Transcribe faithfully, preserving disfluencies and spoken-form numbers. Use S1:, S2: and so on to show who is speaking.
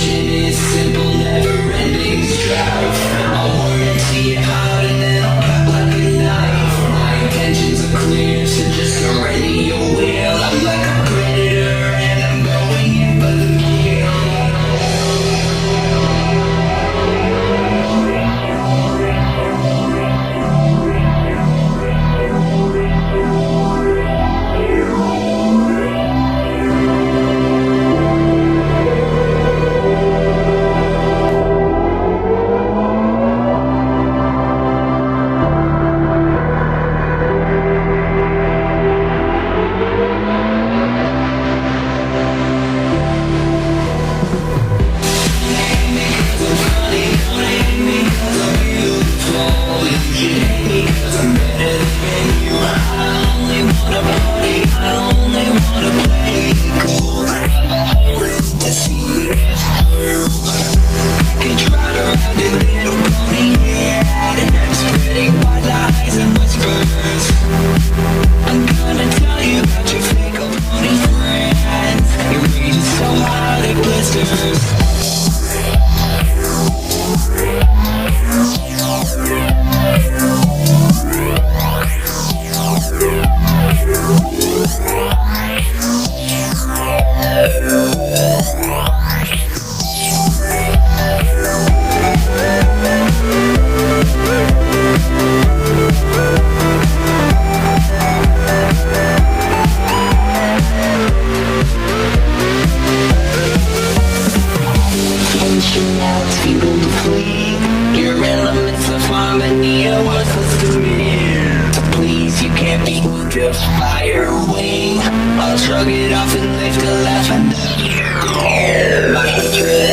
S1: is simple, never-ending strife. I'll warranty it hard and then I'll cut like a knife. My intentions are clear, so just surrender your will. I'm like a predator and I'm going in for the kill. Your elements of harmony are worthless to me. To please, you can't be moved, just fire wing. I'll shrug it off and lift a laugh and my hatred